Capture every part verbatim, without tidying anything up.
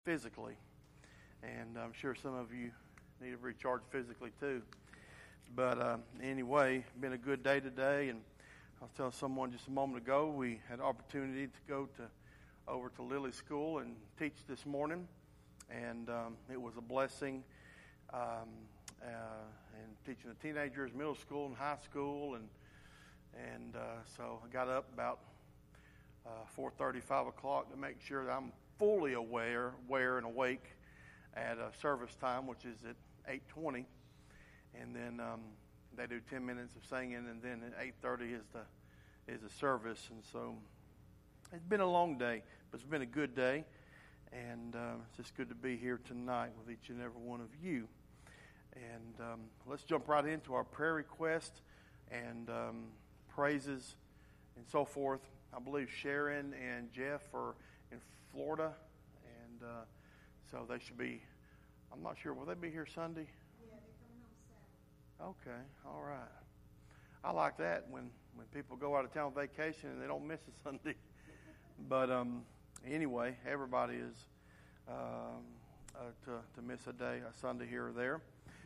physically, and I'm sure some of you need to recharge physically too. But uh, anyway, been a good day today, and I was telling someone just a moment ago we had an opportunity to go to over to Lily School and teach this morning, and um, it was a blessing. Um, uh, and teaching the teenagers, middle school and high school, and and uh, so I got up about uh, four thirty, five o'clock to make sure that I'm fully aware, aware and awake at uh, service time, which is at eight twenty, and then um, they do ten minutes of singing, and then at eight thirty is the is the service. And so it's been a long day, but it's been a good day, and uh, it's just good to be here tonight with each and every one of you. And um, let's jump right into our prayer request and um, praises and so forth. I believe Sharon and Jeff are in Florida, and uh, so they should be, I'm not sure, will they be here Sunday? Yeah, they're coming home Saturday. Okay, all right. I like that when, when people go out of town on vacation and they don't miss a Sunday. But um, anyway, everybody is um, uh, to, to miss a day, a Sunday here or there.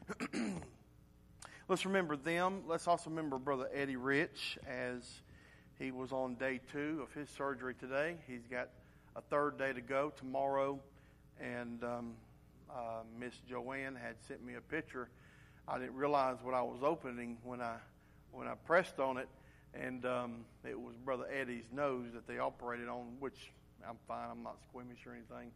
Let's remember them. Let's also remember Brother Eddie Rich, as he was on day two of his surgery today. He's got a third day to go tomorrow, and um, uh, Miss Joanne had sent me a picture. I didn't realize what I was opening when I when I pressed on it, and um, it was Brother Eddie's nose that they operated on, which I'm fine. I'm not squeamish or anything,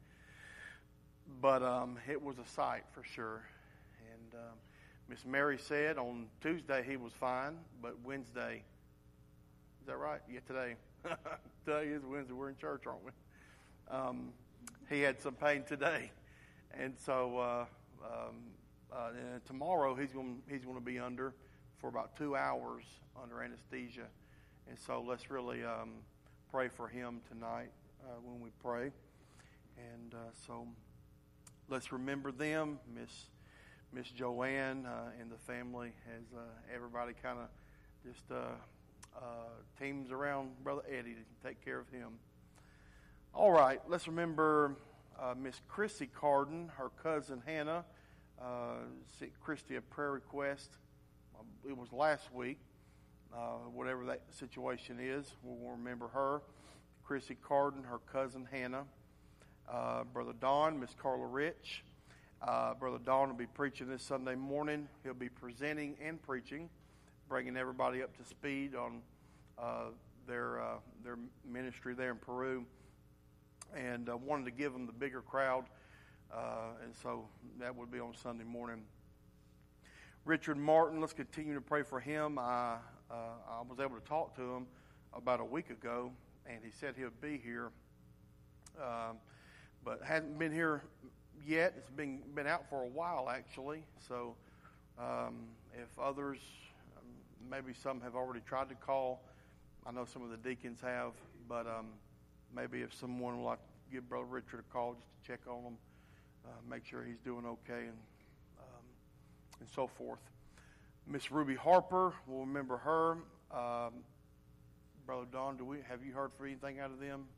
but um, it was a sight for sure. And um, Miss Mary said on Tuesday he was fine, but Wednesday, is that right? Yeah, today. Today is Wednesday. We're in church, aren't we? Um, he had some pain today, and so uh, um, uh, and tomorrow he's going he's going to be under for about two hours under anesthesia, and so let's really um, pray for him tonight uh, when we pray, and uh, so let's remember them, Miss. Miss Joanne uh, and the family, as uh, everybody kind of just uh, uh, teams around Brother Eddie to take care of him. All right, let's remember uh, Miss Chrissy Carden, her cousin Hannah. Uh, sent Christy a prayer request. It was last week. Uh, whatever that situation is, we'll remember her. Chrissy Carden, her cousin Hannah. Uh, Brother Don, Miss Carla Rich. Uh, Brother Don will be preaching this Sunday morning. He'll be presenting and preaching, bringing everybody up to speed on uh, their uh, their ministry there in Peru, and uh, wanted to give them the bigger crowd, uh, and so that would be on Sunday morning. Richard Martin, let's continue to pray for him. I uh, I was able to talk to him about a week ago, and he said he'll be here, um, but hasn't been here yet. It's been been out for a while, actually. So um, if others, um, maybe some have already tried to call. I know some of the deacons have, but um, maybe if someone would like to give Brother Richard a call just to check on him, uh, make sure he's doing okay, and um, and so forth. Miss Ruby Harper, we'll remember her. Um, Brother Don, do we have you heard for anything out of them?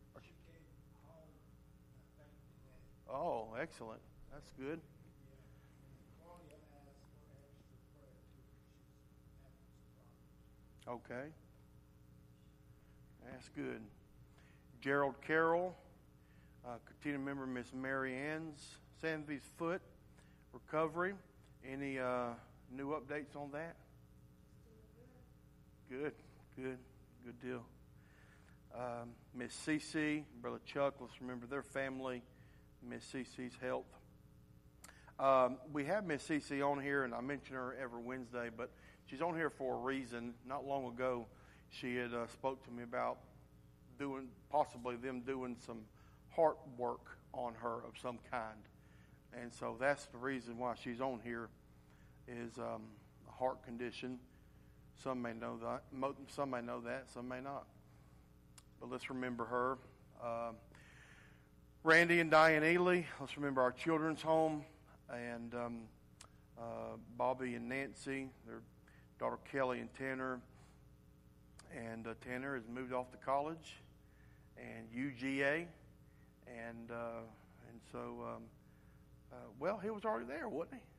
Oh, excellent. That's good. Okay. That's good. Gerald Carroll, uh, continue to remember Miss Mary Ann's Sanvy's foot recovery. Any uh, new updates on that? Good, good, good deal. Um, Miss Cece, Brother Chuck, let's remember their family. Miss Cece's health. Um, we have Miss Cece on here, and I mention her every Wednesday, but she's on here for a reason. Not long ago, she had uh, spoke to me about doing, possibly them doing some heart work on her of some kind, and so that's the reason why she's on here. Is um, a heart condition. Some may know that. Some may know that. Some may not. But let's remember her. Uh, Randy and Diane Ely, let's remember our children's home, and um, uh, Bobby and Nancy, their daughter Kelly and Tanner, and uh, Tanner has moved off to college, and U G A, and uh, and so, um, uh, well, he was already there, wasn't he?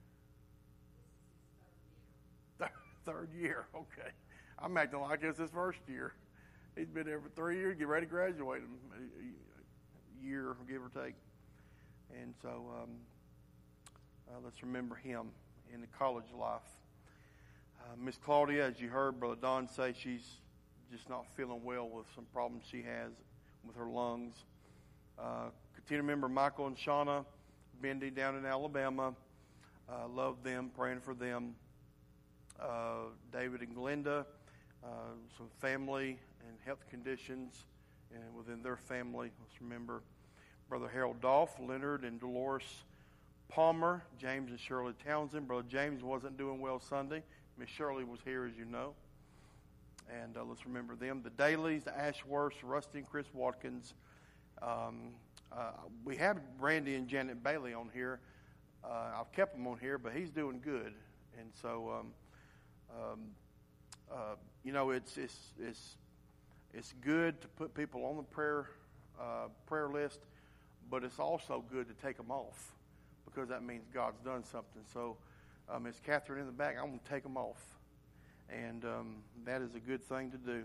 Third year, okay. I'm acting like it's his first year. He's been there for three years, get ready to graduate him, a year, give or take. And so um, uh, let's remember him in the college life. Uh, Miss Claudia, as you heard Brother Don say, she's just not feeling well with some problems she has with her lungs. Uh, continue to remember Michael and Shauna Bendy down in Alabama. Uh, love them, praying for them. Uh, David and Glenda, uh, some family and health conditions and within their family. Let's remember Brother Harold Dolph, Leonard and Dolores Palmer, James and Shirley Townsend. Brother James wasn't doing well Sunday. Miss Shirley was here, as you know. And uh, let's remember them. The Dailies, the Ashworths, Rusty and Chris Watkins. Um, uh, we have Randy and Janet Bailey on here. Uh, I've kept him on here, but he's doing good. And so... Um, Um, uh, you know, it's it's it's it's good to put people on the prayer uh, prayer list, but it's also good to take them off because that means God's done something. So, uh, Miss Catherine in the back, I'm going to take them off, and um, that is a good thing to do.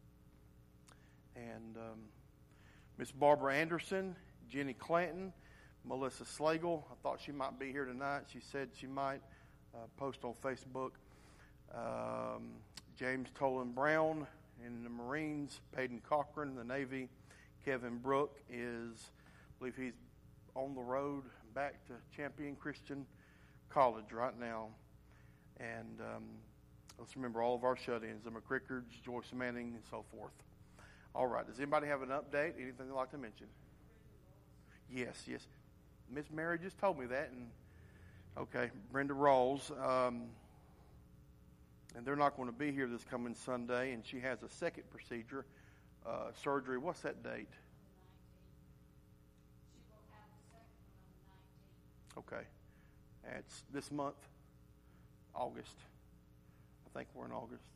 And um, Miss Barbara Anderson, Jenny Clanton, Melissa Slagle. I thought she might be here tonight. She said she might uh, post on Facebook. Um, James Tolan Brown in the Marines, Peyton Cochran in the Navy, Kevin Brook is, I believe he's on the road back to Champion Christian College right now. And um, let's remember all of our shut-ins, the McCrickards, Joyce Manning, and so forth. All right, does anybody have an update, anything they'd like to mention? Yes, yes. Miss Mary just told me that. And okay, Brenda Rawls. Um, And they're not going to be here this coming Sunday, and she has a second procedure, uh, surgery. What's that date? She will have the second one on the nineteenth. Okay. It's this month, August. I think we're in August.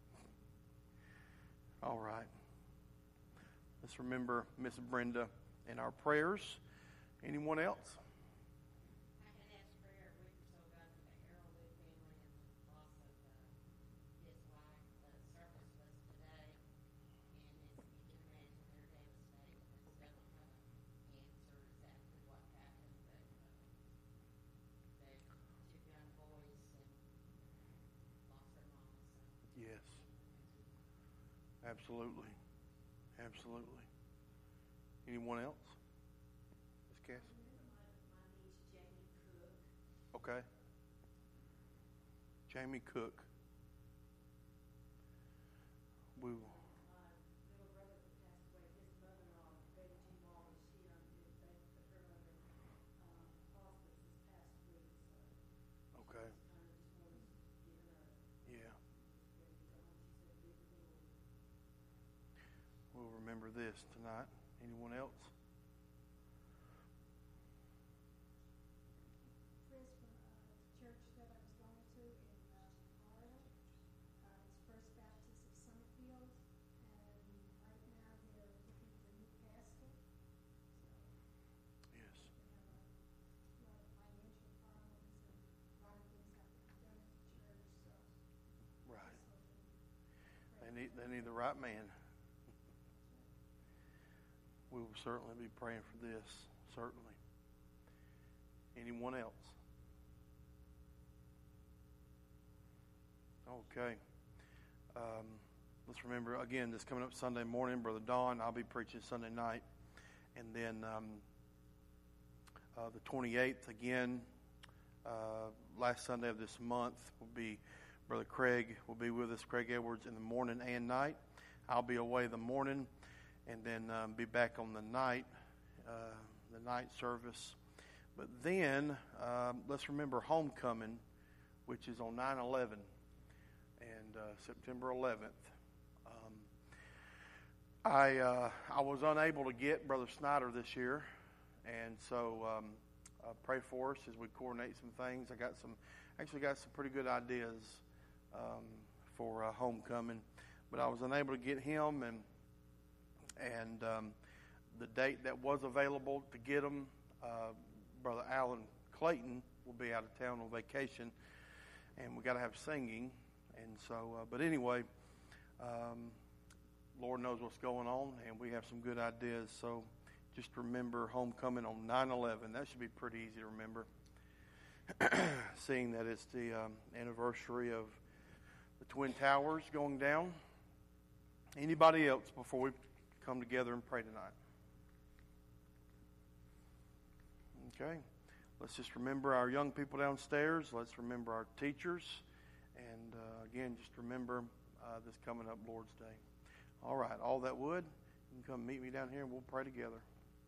All right. Let's remember Miss Brenda in our prayers. Anyone else? Yes. Absolutely. Absolutely. Anyone else? Miss Cass? My niece Jamie Cook. Okay. Jamie Cook. We will. My little brother that passed away, his mother-in-law, Betty G. Wallace, she um, they put her under um, hospice this past week. So Okay. kind of just wanted to get her Yeah. ready to go home. She said, "Leave the Lord." We'll remember this tonight. Anyone else? Chris from uh, the church that I was going to in uh, Florida. Uh, it's First Baptist of Summerfield, and right now they're looking for a new pastor. Yes. So they have a lot of financial problems, and a lot of things have to be done at the church. So Right. just hoping, They need they need the right man. We will certainly be praying for this. Certainly. Anyone else? Okay. Um, let's remember again. This coming up Sunday morning, Brother Don. I'll be preaching Sunday night, and then um, uh, the twenty-eighth again. Uh, last Sunday of this month will be Brother Craig will be with us. Craig Edwards in the morning and night. I'll be away the morning, and then um, be back on the night, uh, the night service. But then um, let's remember homecoming, which is on nine eleven and uh, September eleventh. Um, I uh, I was unable to get Brother Snyder this year, and so um, uh, pray for us as we coordinate some things. I got some, actually got some pretty good ideas um, for uh, homecoming, but I was unable to get him, and and um, the date that was available to get him, uh, Brother Alan Clayton will be out of town on vacation, and we got to have singing. And so, uh, but anyway, um, Lord knows what's going on, and we have some good ideas. So just remember homecoming on nine eleven. That should be pretty easy to remember, seeing that it's the um, anniversary of the Twin Towers going down. Anybody else before we come together and pray tonight? Okay. Let's just remember our young people downstairs. Let's remember our teachers. And uh, again, just remember uh, this coming up Lord's Day. All right. All that would, you can come meet me down here and we'll pray together.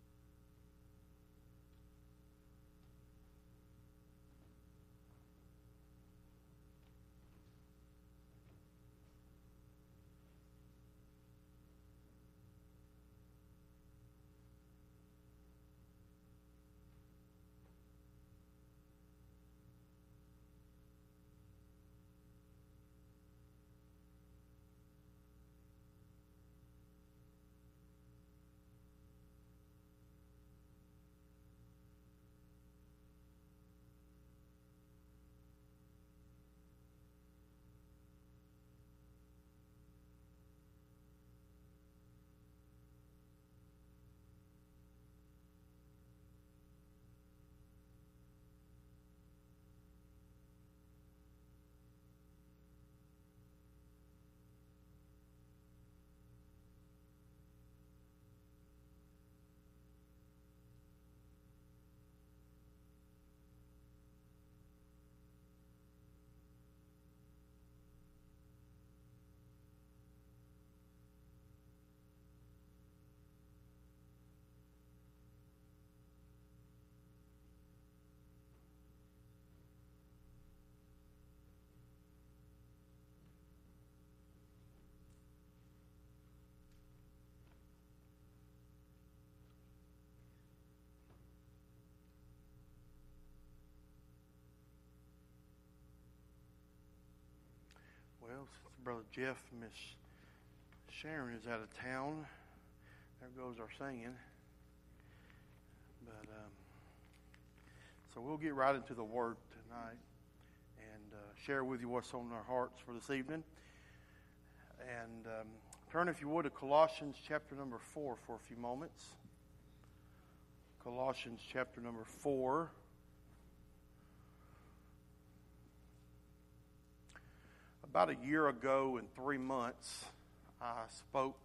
Well, since Brother Jeff and Miss Sharon is out of town, there goes our singing. But um, so we'll get right into the Word tonight and uh, share with you what's on our hearts for this evening. And um, turn, if you would, to Colossians chapter number four for a few moments. Colossians chapter number four. About a year ago and three months, I spoke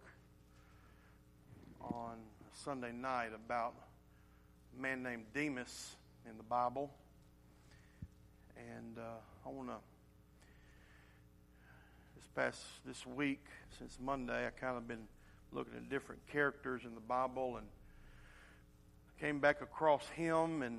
on a Sunday night about a man named Demas in the Bible. And uh, I want to, this past, this week, since Monday, I kind of been looking at different characters in the Bible, and I came back across him, and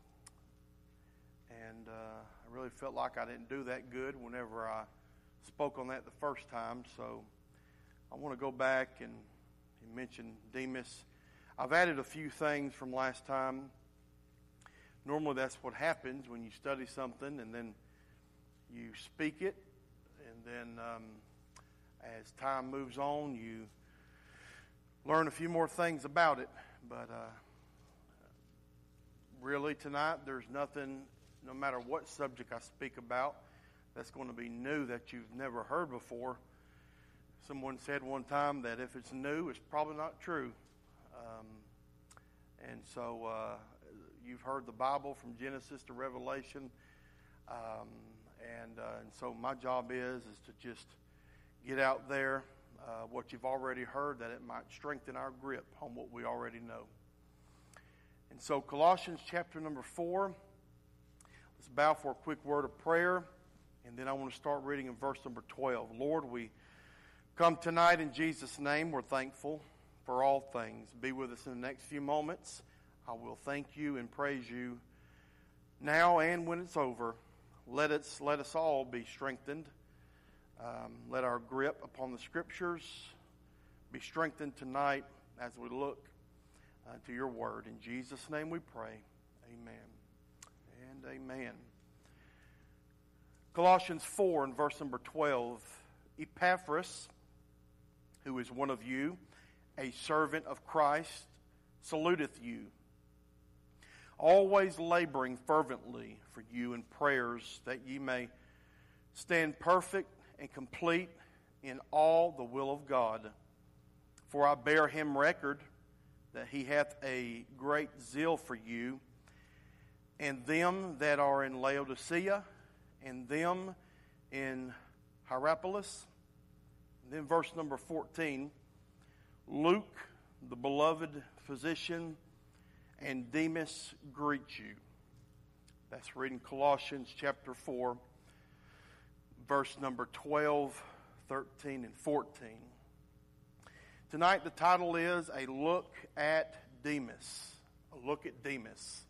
and uh, I really felt like I didn't do that good whenever I spoke on that the first time, so I want to go back and, and mention Demas. I've added a few things from last time. Normally that's what happens when you study something and then you speak it, and then um, as time moves on, you learn a few more things about it. But uh, really tonight, there's nothing, no matter what subject I speak about, that's going to be new that you've never heard before. Someone said one time that if it's new, it's probably not true. Um, and so uh, you've heard the Bible from Genesis to Revelation. Um, and, uh, and so my job is, is to just get out there uh, what you've already heard, that it might strengthen our grip on what we already know. And so Colossians chapter number four. Let's bow for a quick word of prayer. And then I want to start reading in verse number twelve. Lord, we come tonight in Jesus' name. We're thankful for all things. Be with us in the next few moments. I will thank you and praise you now and when it's over. Let us, let us all be strengthened. Um, let our grip upon the Scriptures be strengthened tonight as we look uh, to your word. In Jesus' name we pray. Amen and amen. Colossians four and verse number twelve. Epaphras, who is one of you, a servant of Christ, saluteth you, always laboring fervently for you in prayers, that ye may stand perfect and complete in all the will of God. For I bear him record that he hath a great zeal for you, and them that are in Laodicea, and them in Hierapolis. And then verse number fourteen, Luke, the beloved physician, and Demas greet you. That's reading Colossians chapter four, verse number twelve, thirteen, and fourteen. Tonight the title is A Look at Demas. A look at Demas.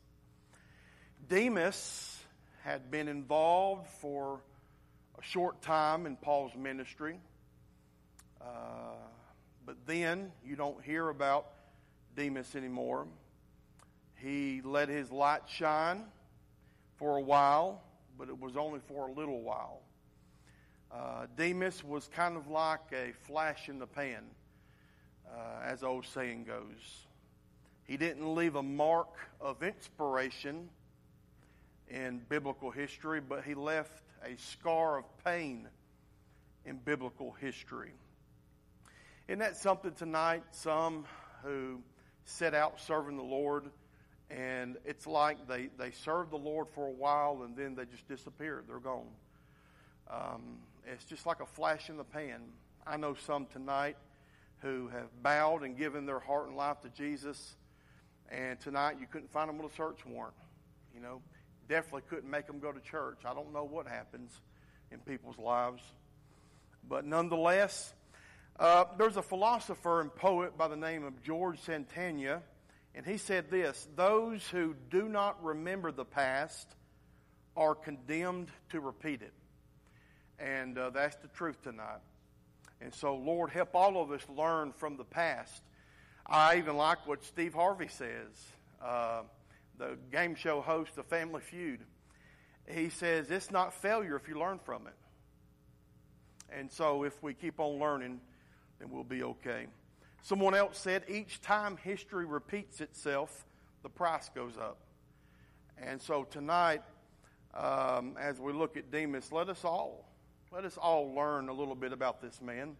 Demas had been involved for a short time in Paul's ministry. Uh, but then you don't hear about Demas anymore. He let his light shine for a while, but it was only for a little while. Uh, Demas was kind of like a flash in the pan, uh, as the old saying goes. He didn't leave a mark of inspiration in biblical history, but he left a scar of pain in biblical history. Isn't that something tonight? Some who set out serving the Lord, and it's like they, they serve the Lord for a while and then they just disappear. They're gone. Um, it's just like a flash in the pan. I know some tonight who have bowed and given their heart and life to Jesus, and tonight you couldn't find them with a search warrant. You know, definitely couldn't make them go to church. I don't know what happens in people's lives. But nonetheless, uh, there's a philosopher and poet by the name of George Santayana, and he said this: those who do not remember the past are condemned to repeat it. And uh, that's the truth tonight. And so, Lord, help all of us learn from the past. I even like what Steve Harvey says, uh, the game show host of Family Feud. He says, it's not failure if you learn from it. And so if we keep on learning, then we'll be okay. Someone else said, each time history repeats itself, the price goes up. And so tonight, um, as we look at Demas, let us all, let us all learn a little bit about this man.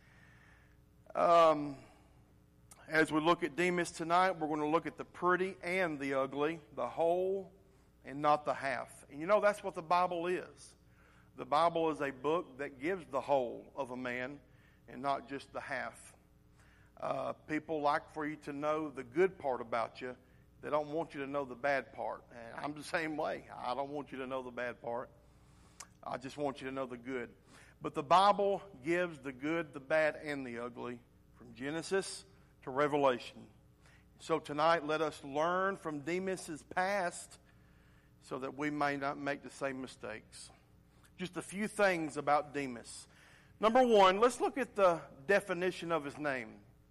Um, as we look at Demas tonight, we're going to look at the pretty and the ugly, the whole and not the half. And you know, that's what the Bible is. The Bible is a book that gives the whole of a man and not just the half. Uh, people like for you to know the good part about you. They don't want you to know the bad part. And I'm the same way. I don't want you to know the bad part. I just want you to know the good. But the Bible gives the good, the bad, and the ugly from Genesis to Revelation. So tonight, let us learn from Demas' past so that we may not make the same mistakes. Just a few things about Demas. Number one, let's look at the definition of his name.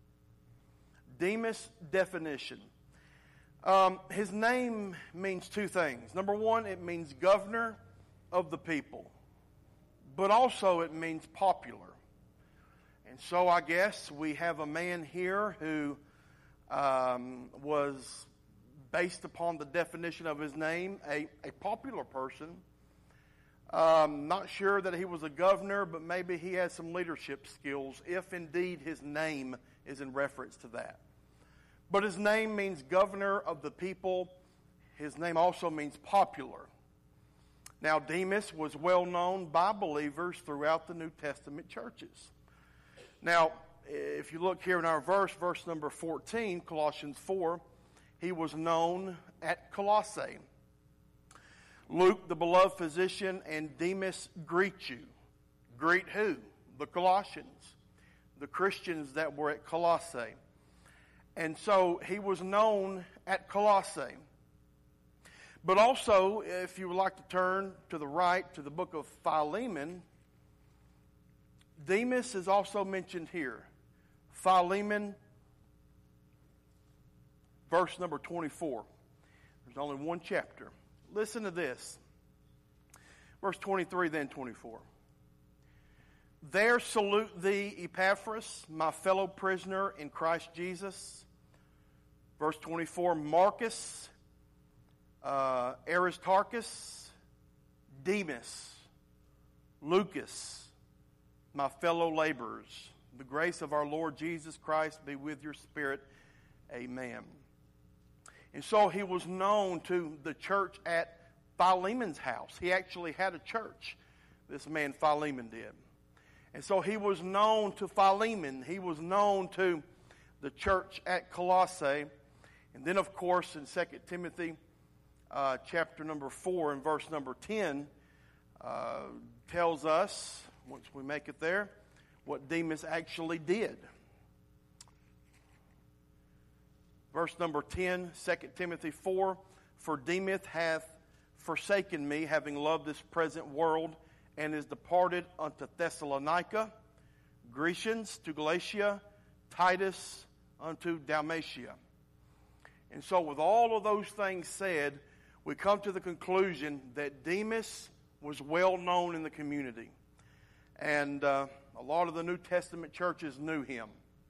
Demas definition. Um, his name means two things. Number one, it means governor of the people. But also it means popular. And so I guess we have a man here who um, was, based upon the definition of his name, a, a popular person. Um, not sure that he was a governor, but maybe he has some leadership skills, if indeed his name is in reference to that. But his name means governor of the people. His name also means popular. Now, Demas was well known by believers throughout the New Testament churches. Now, if you look here in our verse, verse number fourteen, Colossians four, he was known at Colossae. Luke, the beloved physician, and Demas greet you. Greet who? The Colossians, the Christians that were at Colossae. And so he was known at Colossae. But also, if you would like to turn to the right to the book of Philemon, Demas is also mentioned here. Philemon, verse number twenty-four. There's only one chapter. Listen to this. Verse twenty-three, then twenty-four. There salute thee, Epaphras, my fellow prisoner in Christ Jesus. Verse twenty-four, Marcus uh, Aristarchus, Demas, Lucas, my fellow laborers. The grace of our Lord Jesus Christ be with your spirit. Amen. And so he was known to the church at Philemon's house. He actually had a church, this man Philemon did. And so he was known to Philemon. He was known to the church at Colossae. And then, of course, in Second Timothy uh, chapter number four and verse number ten, uh, tells us, once we make it there, what Demas actually did. Verse number ten, Second Timothy four, for Demas hath forsaken me, having loved this present world, and is departed unto Thessalonica, Grecians to Galatia, Titus unto Dalmatia. And so with all of those things said, we come to the conclusion that Demas was well known in the community. And uh, a lot of the New Testament churches knew him.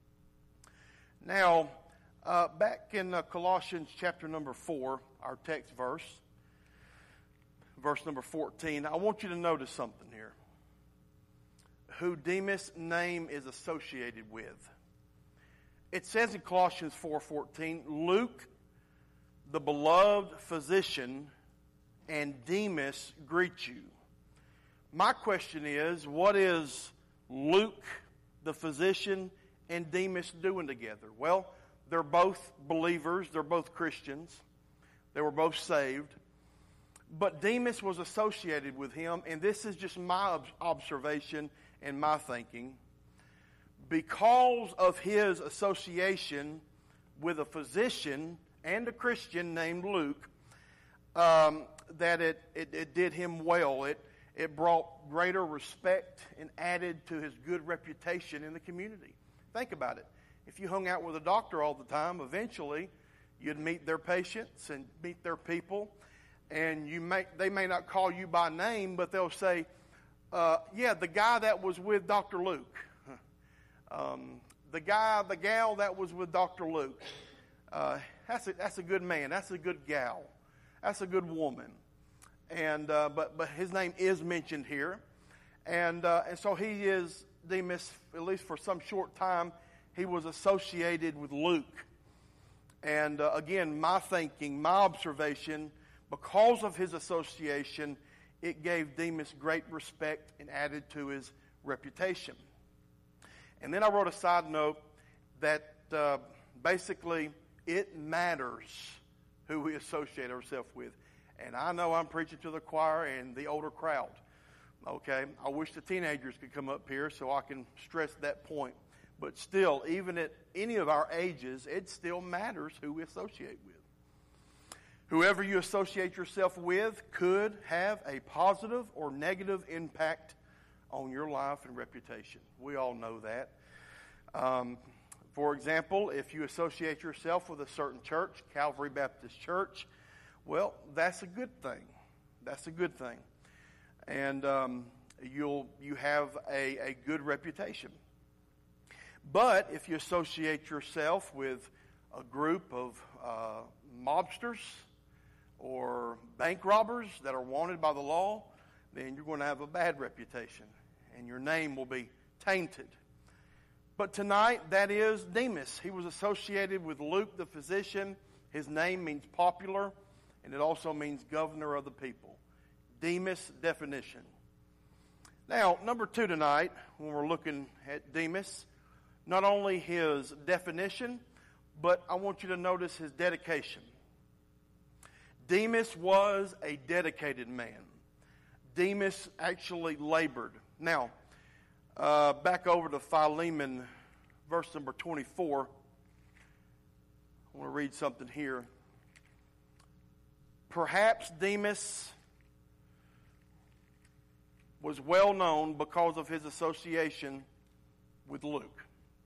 Now, uh, back in uh, Colossians chapter number four, our text verse, verse number fourteen, I want you to notice something here. Who Demas' name is associated with. It says in Colossians four fourteen, Luke, the beloved physician, and Demas greet you. My question is, what is Luke, the physician, and Demas doing together? Well, they're both believers. They're both Christians. They were both saved. But Demas was associated with him, and this is just my observation and my thinking. Because of his association with a physician and a Christian named Luke, um, that it, it, it did him well. It, it brought greater respect and added to his good reputation in the community. Think about it. If you hung out with a doctor all the time, eventually you'd meet their patients and meet their people, and you may, they may not call you by name, but they'll say, uh, yeah, the guy that was with Doctor Luke. Um, the guy, the gal that was with Doctor Luke. Uh, that's, a, that's a good man. That's a good gal. That's a good woman. And uh, but but his name is mentioned here. And, uh, and so he is, Demas, at least for some short time, he was associated with Luke. And uh, again, my thinking, my observation, because of his association, it gave Demas great respect and added to his reputation. And then I wrote a side note that uh, basically it matters who we associate ourselves with. And I know I'm preaching to the choir and the older crowd. Okay, I wish the teenagers could come up here so I can stress that point. But still, even at any of our ages, it still matters who we associate with. Whoever you associate yourself with could have a positive or negative impact on your life and reputation. We all know that. Um, for example, if you associate yourself with a certain church, Calvary Baptist Church, well, that's a good thing. That's a good thing. And um, you'll you have a, a good reputation. But if you associate yourself with a group of uh, mobsters or bank robbers that are wanted by the law, then you're going to have a bad reputation, and your name will be tainted. But tonight, that is Demas. He was associated with Luke the physician. His name means popular, and it also means governor of the people. Demas definition. Now, number two tonight, when we're looking at Demas, not only his definition, but I want you to notice his dedication. Demas was a dedicated man. Demas actually labored. Now, uh, back over to Philemon, verse number twenty-four. I want to read something here. Perhaps Demas was well known because of his association with Luke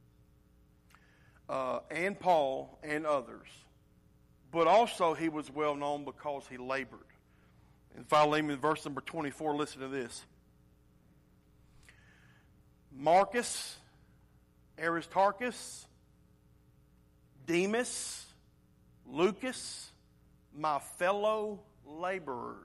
uh, and Paul and others. But also he was well known because he labored. In Philemon, verse number twenty-four, listen to this. Marcus, Aristarchus, Demas, Lucas, my fellow laborers.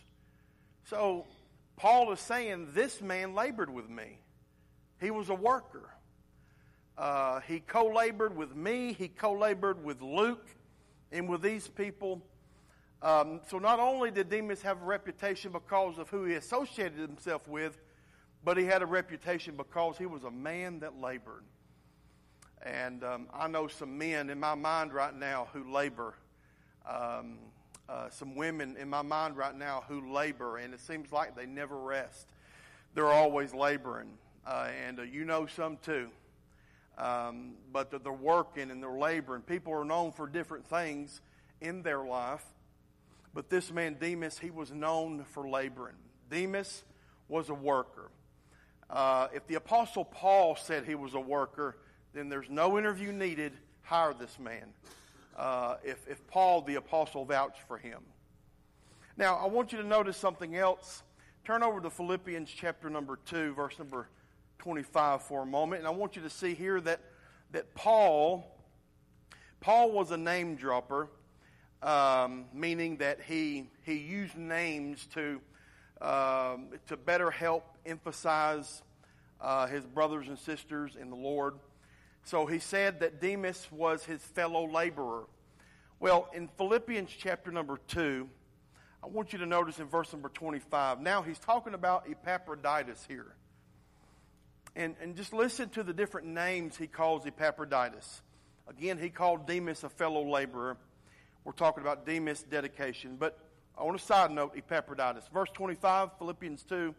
So Paul is saying this man labored with me. He was a worker. Uh, he co-labored with me. He co-labored with Luke and with these people. Um, so not only did Demas have a reputation because of who he associated himself with, but he had a reputation because he was a man that labored. And um, I know some men in my mind right now who labor. Um, uh, some women in my mind right now who labor, and it seems like they never rest. They're always laboring. Uh, and uh, you know some too. Um, but they're working and they're laboring. People are known for different things in their life. But this man, Demas, he was known for laboring. Demas was a worker. Uh, if the Apostle Paul said he was a worker, then there's no interview needed. Hire this man. Uh, if, if Paul, the Apostle, vouched for him. Now, I want you to notice something else. Turn over to Philippians chapter number two, verse number twenty-five for a moment. And I want you to see here that, that Paul, Paul was a name dropper, um, meaning that he, he used names to, um, to better help emphasize uh, his brothers and sisters in the Lord. So he said that Demas was his fellow laborer. Well, in Philippians chapter number two, I want you to notice in verse number twenty-five. Now he's talking about Epaphroditus here. And, and just listen to the different names he calls Epaphroditus. Again, he called Demas a fellow laborer. We're talking about Demas' dedication. But on a side note, Epaphroditus. Verse twenty-five, Philippians two.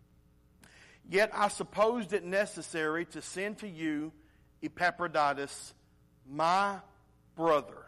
Yet I supposed it necessary to send to you Epaphroditus, my brother.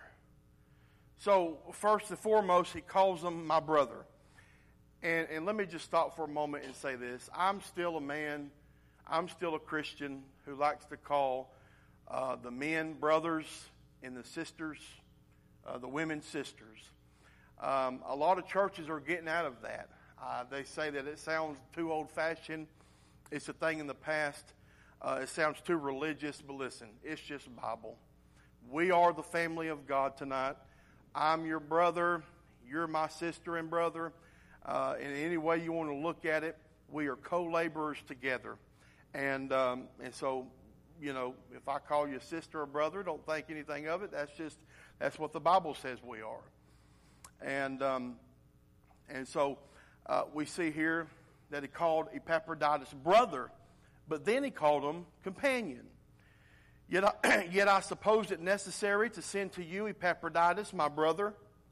So, first and foremost, he calls him my brother. And, and let me just stop for a moment and say this. I'm still a man, I'm still a Christian who likes to call uh, the men brothers and the sisters, uh, the women sisters. Um, a lot of churches are getting out of that. Uh, they say that it sounds too old-fashioned. It's a thing in the past. Uh, it sounds too religious, but listen, it's just Bible. We are the family of God tonight. I'm your brother. You're my sister and brother. Uh, in any way you want to look at it, we are co-laborers together. And um, and so, you know, if I call you a sister or brother, don't think anything of it. That's just, that's what the Bible says we are. And, um, and so uh, we see here that he called Epaphroditus brother. But then he called him companion. Yet I, yet I supposed it necessary to send to you Epaphroditus, my brother,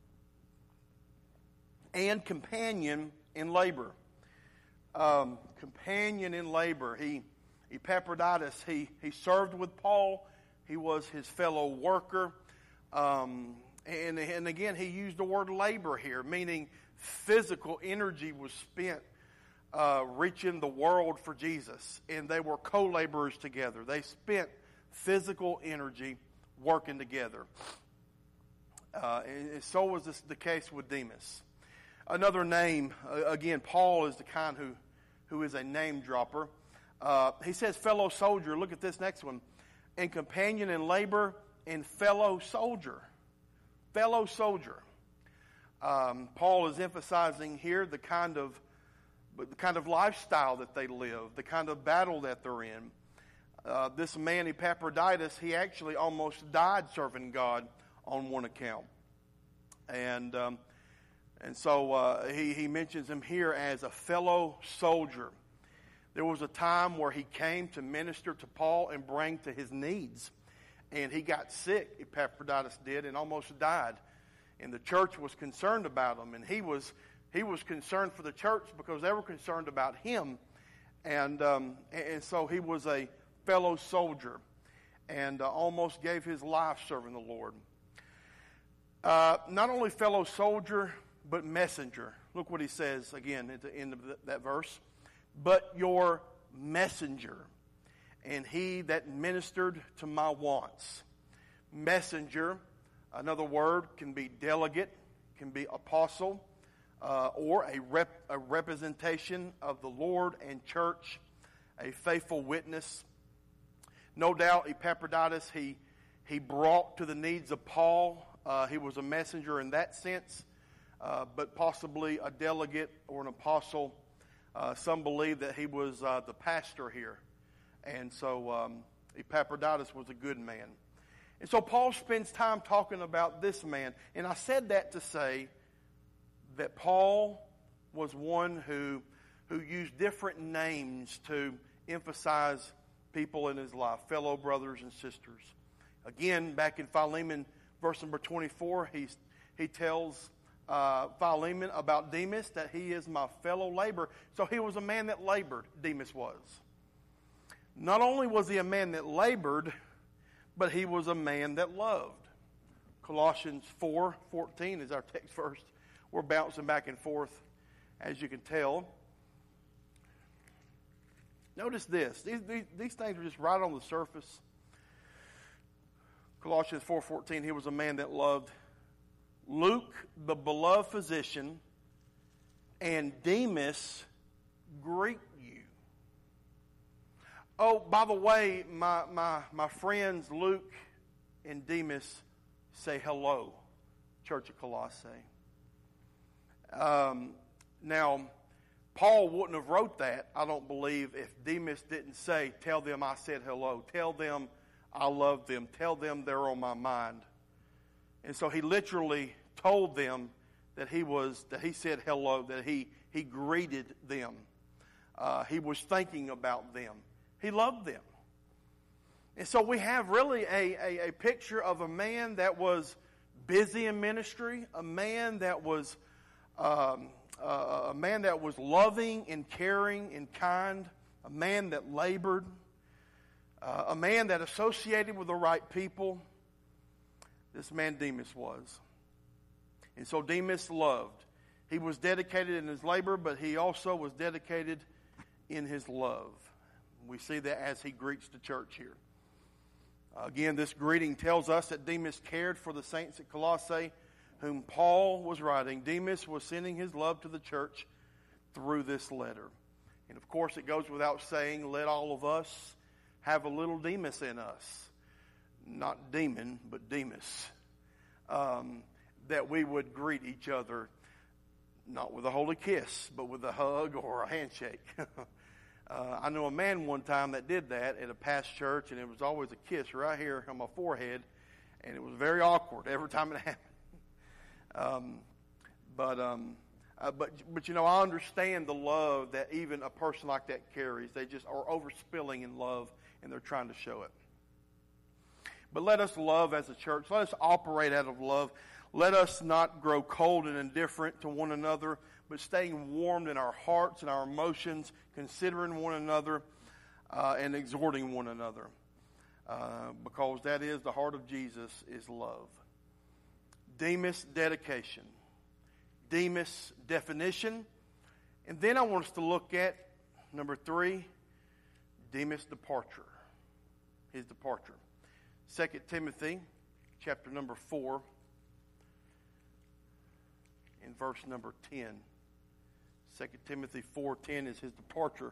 and companion in labor. Um, companion in labor. He, Epaphroditus, he, he served with Paul. He was his fellow worker. Um, and, and again, he used the word labor here, meaning physical energy was spent Uh, reaching the world for Jesus, and they were co-laborers together. They spent physical energy working together. Uh, and, and so was this the case with Demas. Another name, uh, again, Paul is the kind who, who is a name dropper. Uh, he says fellow soldier. Look at this next one. And companion in labor and fellow soldier. Fellow soldier. Um, Paul is emphasizing here the kind of But the kind of lifestyle that they live, the kind of battle that they're in. Uh, this man, Epaphroditus, he actually almost died serving God on one account. And um, and so uh, he, he mentions him here as a fellow soldier. There was a time where he came to minister to Paul and bring to his needs. And he got sick, Epaphroditus did, and almost died. And the church was concerned about him, and he was... He was concerned for the church because they were concerned about him. And um, and so he was a fellow soldier and uh, almost gave his life serving the Lord. Uh, not only fellow soldier, but messenger. Look what he says again at the end of that verse. But your messenger, and he that ministered to my wants. Messenger, another word, can be delegate, can be apostle, Uh, or a, rep, a representation of the Lord and church, a faithful witness. No doubt Epaphroditus, he, he brought to the needs of Paul Uh, he was a messenger in that sense, uh, but possibly a delegate or an apostle. Uh, some believe that he was uh, the pastor here. And so um, Epaphroditus was a good man. And so Paul spends time talking about this man. And I said that to say that Paul was one who, who used different names to emphasize people in his life, fellow brothers and sisters. Again, back in Philemon, verse number twenty-four, he's, he tells uh, Philemon about Demas, that he is my fellow laborer. So he was a man that labored, Demas was. Not only was he a man that labored, but he was a man that loved. Colossians four fourteen is our text verse. We're bouncing back and forth, as you can tell. Notice this. These, these, these things are just right on the surface. Colossians four fourteen, he was a man that loved. Luke, the beloved physician, and Demas greet you. Oh, by the way, my, my, my friends Luke and Demas say hello, Church of Colossae. Um, now, Paul wouldn't have wrote that, I don't believe, if Demas didn't say, tell them I said hello. Tell them I love them. Tell them they're on my mind. And so he literally told them that he was, that he said hello, that he, he greeted them. Uh, he was thinking about them. He loved them. And so we have really a, a, a picture of a man that was busy in ministry, a man that was um, uh, a man that was loving and caring and kind, a man that labored, uh, a man that associated with the right people. This man Demas was. And so Demas loved. He was dedicated in his labor, but he also was dedicated in his love. We see that as he greets the church here. Again, this greeting tells us that Demas cared for the saints at Colossae, whom Paul was writing. Demas was sending his love to the church through this letter. And of course, it goes without saying, let all of us have a little Demas in us. Not demon, but Demas. Um, that we would greet each other, not with a holy kiss, but with a hug or a handshake. Uh, I know a man one time that did that at a past church, and it was always a kiss right here on my forehead, and it was very awkward every time it happened. um, but, um, uh, but, but, you know, I understand the love that even a person like that carries. They just are overspilling in love, and they're trying to show it. But let us love as a church. Let us operate out of love. Let us not grow cold and indifferent to one another, but staying warmed in our hearts and our emotions, considering one another uh, and exhorting one another. Uh, because that is the heart of Jesus, is love. Demas, dedication. Demas, definition. And then I want us to look at, number three, Demas' departure. His departure. Second Timothy, chapter number four, in verse number ten. Second Timothy four ten is his departure.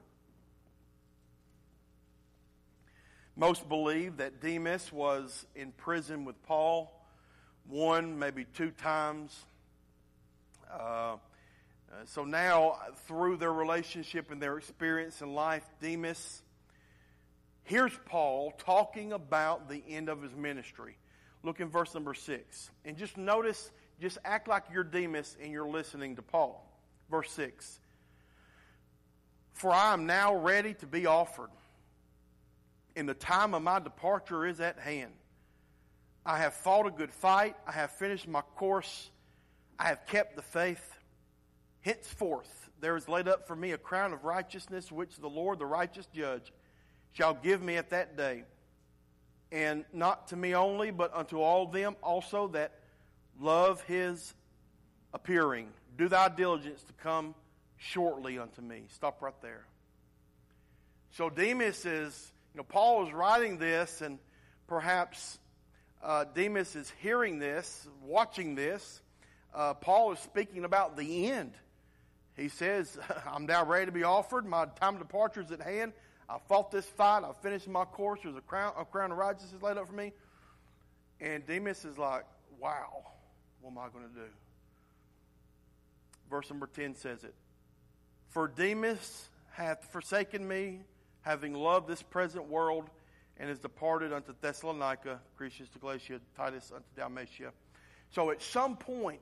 Most believe that Demas was in prison with Paul one, maybe two times. Uh, so now, through their relationship and their experience in life, Demas, here's Paul talking about the end of his ministry. Look in verse number six. And just notice, just act like you're Demas and you're listening to Paul. Verse six. For I am now ready to be offered, and the time of my departure is at hand. I have fought a good fight. I have finished my course. I have kept the faith. Henceforth there is laid up for me a crown of righteousness, which the Lord, the righteous judge, shall give me at that day. And not to me only, but unto all them also that love his appearing. Do thy diligence to come shortly unto me. Stop right there. So Demas is, you know, Paul is writing this, and perhaps uh, Demas is hearing this, watching this. Uh, Paul is speaking about the end. He says, I'm now ready to be offered. My time of departure is at hand. I fought this fight. I finished my course. There's a crown, a crown of righteousness laid up for me. And Demas is like, wow, what am I going to do? Verse number ten says it. For Demas hath forsaken me, having loved this present world, and is departed unto Thessalonica, Crescens to Galatia, Titus unto Dalmatia. So at some point,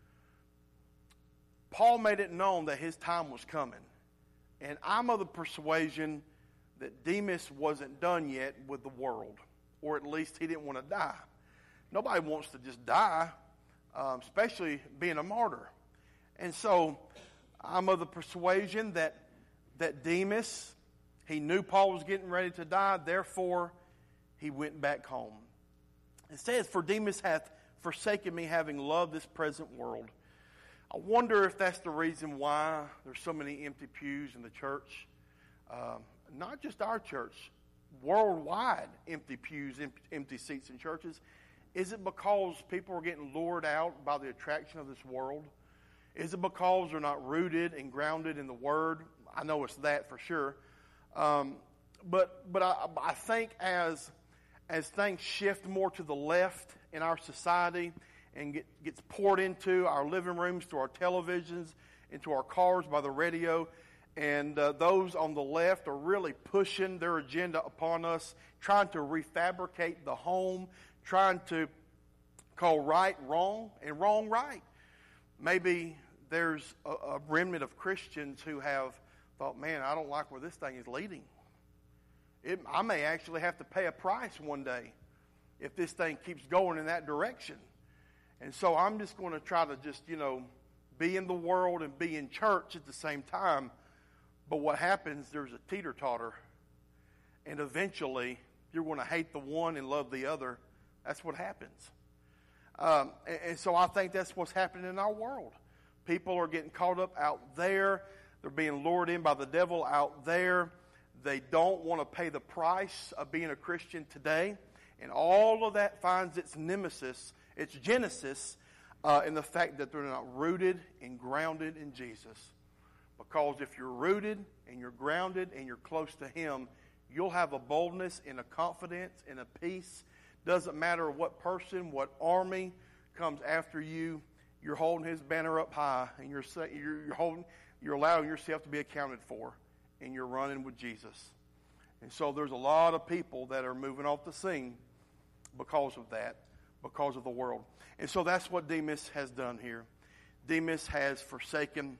Paul made it known that his time was coming. And I'm of the persuasion that Demas wasn't done yet with the world, or at least he didn't want to die. Nobody wants to just die, um, especially being a martyr. And so I'm of the persuasion that, that Demas, he knew Paul was getting ready to die, therefore he went back home. It says, for Demas hath forsaken me, having loved this present world. I wonder if that's the reason why there's so many empty pews in the church. Um, not just our church, worldwide empty pews, empty seats in churches. Is it because people are getting lured out by the attraction of this world? Is it because they're not rooted and grounded in the Word? I know it's that for sure. Um, but but I, I think as as things shift more to the left in our society and get, gets poured into our living rooms, to our televisions, into our cars by the radio, and uh, those on the left are really pushing their agenda upon us, trying to refabricate the home, trying to call right wrong and wrong right. Maybe there's a, a remnant of Christians who have thought, man, I don't like where this thing is leading. It, I may actually have to pay a price one day if this thing keeps going in that direction. And so I'm just going to try to just, you know, be in the world and be in church at the same time. But what happens, there's a teeter-totter. And eventually, you're going to hate the one and love the other. That's what happens. Um, and, and so I think that's what's happening in our world. People are getting caught up out there. They're being lured in by the devil out there. They don't want to pay the price of being a Christian today. And all of that finds its nemesis, its genesis, uh, in the fact that they're not rooted and grounded in Jesus. Because if you're rooted and you're grounded and you're close to Him, you'll have a boldness and a confidence and a peace. Doesn't matter what person, what army comes after you, you're holding His banner up high, and you're you're holding, you're allowing yourself to be accounted for, and you're running with Jesus. And so there's a lot of people that are moving off the scene because of that, because of the world. And so that's what Demas has done here. Demas has forsaken,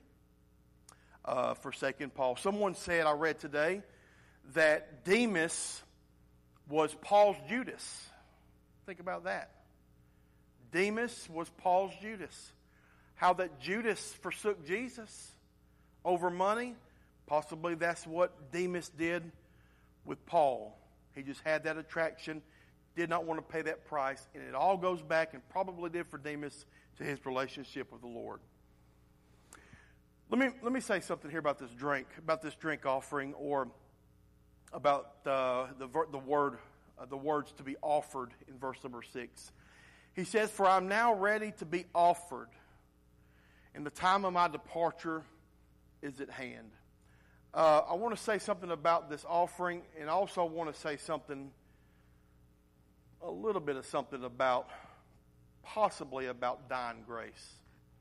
uh, forsaken Paul. Someone said, I read today, that Demas was Paul's Judas. Think about that. Demas was Paul's Judas. How that Judas forsook Jesus over money, possibly that's what Demas did with Paul. He just had that attraction, did not want to pay that price, and it all goes back, and probably did for Demas, to his relationship with the Lord. Let me let me say something here about this drink, about this drink offering, or about uh, the the word uh, the words to be offered in verse number six. He says, "For I am now ready to be offered, and the time of my departure is at hand." Uh, I want to say something about this offering, and also want to say something, a little bit of something about, possibly about dying grace.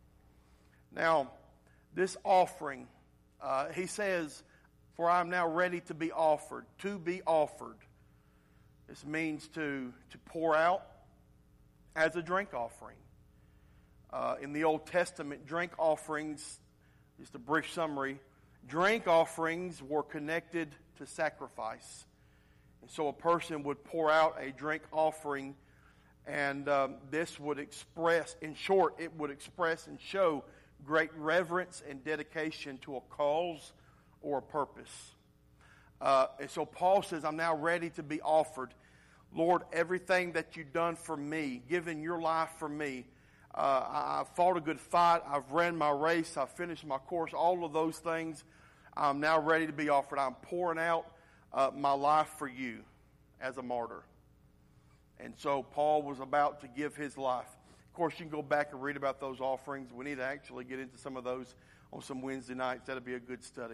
Now, this offering, uh, he says, "For I am now ready to be offered," to be offered. This means to, to pour out as a drink offering. Uh, in the Old Testament, drink offerings, just a brief summary, drink offerings were connected to sacrifice. And so a person would pour out a drink offering, and um, this would express, in short, it would express and show great reverence and dedication to a cause or a purpose. Uh, and so Paul says, I'm now ready to be offered. Lord, everything that you've done for me, given your life for me, uh, I, I've fought a good fight, I've ran my race, I've finished my course, all of those things, I'm now ready to be offered. I'm pouring out uh, my life for you as a martyr. And so Paul was about to give his life. Of course, you can go back and read about those offerings. We need to actually get into some of those on some Wednesday nights. That'll be a good study.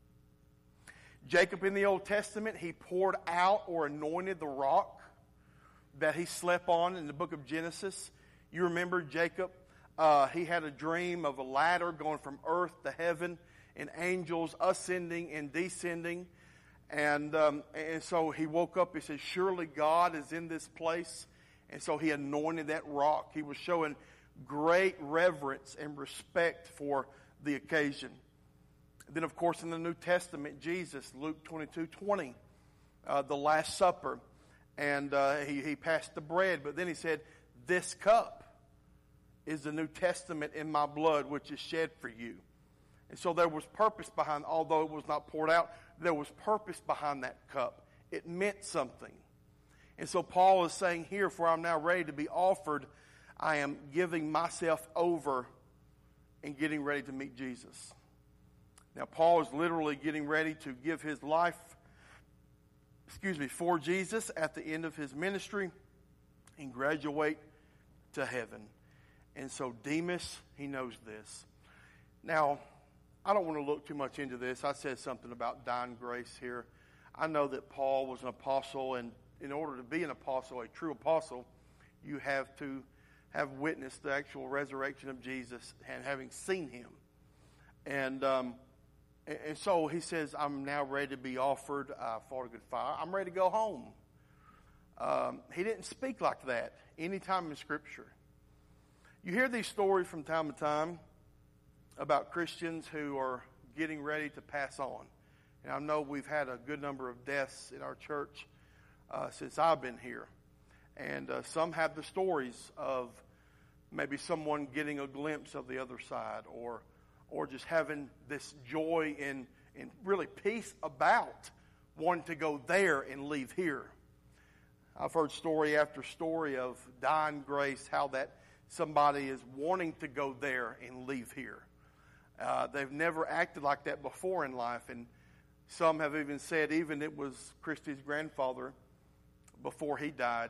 Jacob in the Old Testament, he poured out or anointed the rock that he slept on in the book of Genesis. You remember Jacob? Uh, he had a dream of a ladder going from earth to heaven and angels ascending and descending. And, um, and so he woke up, he said, surely God is in this place. And so he anointed that rock. He was showing great reverence and respect for the occasion. Then, of course, in the New Testament, Jesus, Luke twenty-two twenty, uh, the Last Supper. And uh, he, he passed the bread. But then he said, this cup is the New Testament in my blood, which is shed for you. And so there was purpose behind, although it was not poured out, there was purpose behind that cup. It meant something. And so Paul is saying here, for I'm now ready to be offered, I am giving myself over and getting ready to meet Jesus. Now, Paul is literally getting ready to give his life, excuse me, for Jesus at the end of his ministry and graduate to heaven. And so Demas, he knows this. Now, I don't want to look too much into this. I said something about dying grace here. I know that Paul was an apostle, and in order to be an apostle, a true apostle, you have to have witnessed the actual resurrection of Jesus and having seen him. And um, and so he says, I'm now ready to be offered. I fought a good fight. I'm ready to go home. Um, he didn't speak like that any time in Scripture. You hear these stories from time to time about Christians who are getting ready to pass on. And I know we've had a good number of deaths in our church uh, since I've been here. And uh, some have the stories of maybe someone getting a glimpse of the other side, or or just having this joy and, and really peace about wanting to go there and leave here. I've heard story after story of dying grace, how that somebody is wanting to go there and leave here. Uh, they've never acted like that before in life, and some have even said even it was Christy's grandfather before he died.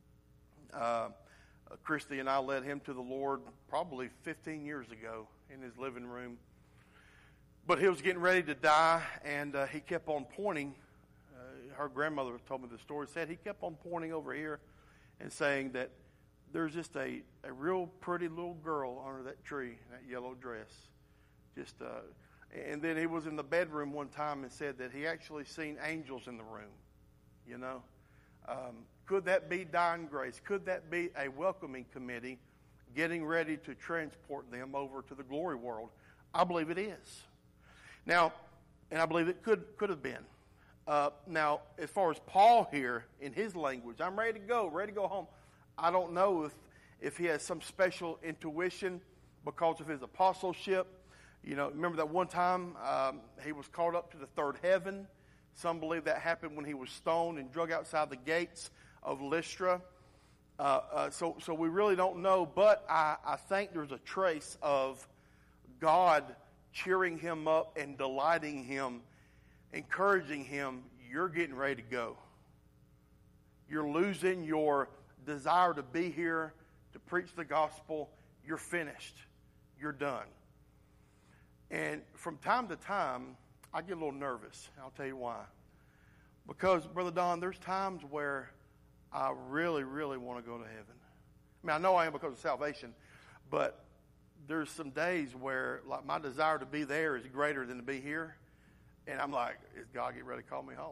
Uh, Christy and I led him to the Lord probably fifteen years ago in his living room. But he was getting ready to die, and uh, he kept on pointing. Uh, her grandmother told me the story, said he kept on pointing over here and saying that there's just a, a real pretty little girl under that tree in that yellow dress. Just, uh, and then he was in the bedroom one time and said that he actually seen angels in the room, you know. Um, could that be dying grace? Could that be a welcoming committee getting ready to transport them over to the glory world? I believe it is. Now, and I believe it could could have been. Uh, now, as far as Paul here, in his language, I'm ready to go, ready to go home. I don't know if, if he has some special intuition because of his apostleship. You know, remember that one time um, he was called up to the third heaven. Some believe that happened when he was stoned and drug outside the gates of Lystra. Uh, uh, so, so we really don't know, but I, I think there's a trace of God cheering him up and delighting him, encouraging him. You're getting ready to go. You're losing your desire to be here, to preach the gospel. You're finished. You're done. And from time to time, I get a little nervous. I'll tell you why. Because, Brother Don, there's times where I really, really want to go to heaven. I mean, I know I am because of salvation, but there's some days where like my desire to be there is greater than to be here. And I'm like, is God getting ready to call me home?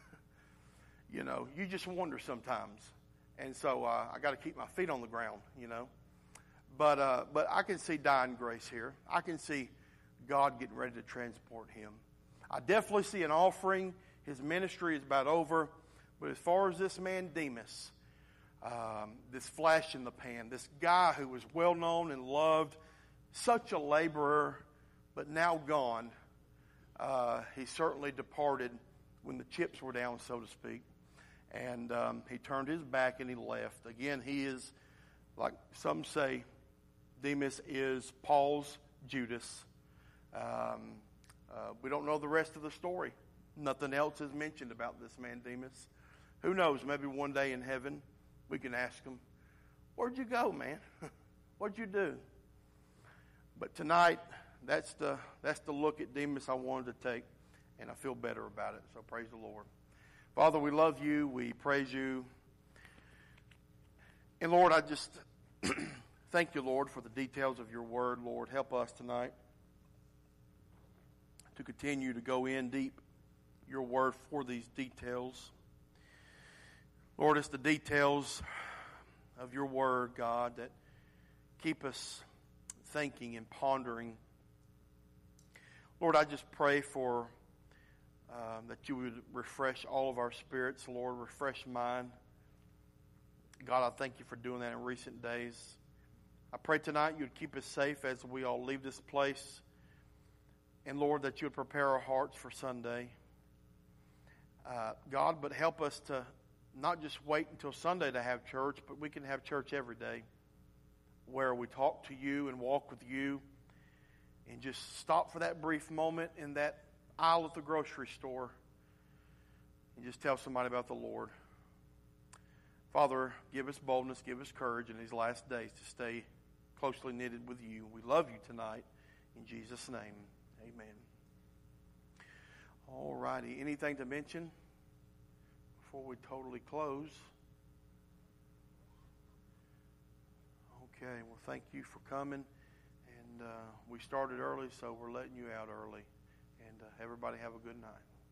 You know, you just wonder sometimes. And so uh, I got to keep my feet on the ground, you know. But uh, but I can see dying grace here. I can see God getting ready to transport him. I definitely see an offering. His ministry is about over. But as far as this man Demas, um, this flash in the pan, this guy who was well known and loved, such a laborer, but now gone, uh, he certainly departed when the chips were down, so to speak. And um, he turned his back and he left. Again, he is, like some say, Demas is Paul's Judas. Um, uh, we don't know the rest of the story. Nothing else is mentioned about this man Demas. Who knows, maybe one day in heaven we can ask him, where'd you go, man? What'd you do? But tonight, that's the that's the look at Demas I wanted to take, and I feel better about it, so praise the Lord. Father, we love you. We praise you. And Lord, I just Thank you, Lord, for the details of your word. Lord, help us tonight to continue to go in deep your word for these details. Lord, it's the details of your word, God, that keep us thinking and pondering. Lord, I just pray for um, that you would refresh all of our spirits, Lord, refresh mine. God, I thank you for doing that in recent days. I pray tonight you would keep us safe as we all leave this place. And Lord, that you would prepare our hearts for Sunday. Uh, God, but help us to not just wait until Sunday to have church, but we can have church every day where we talk to you and walk with you and just stop for that brief moment in that aisle at the grocery store and just tell somebody about the Lord. Father, give us boldness, give us courage in these last days to stay closely knitted with you. We love you tonight. In Jesus' name, amen. All righty. Anything to mention before we totally close? Okay. Well, thank you for coming. And uh, we started early, so we're letting you out early. And uh, everybody have a good night.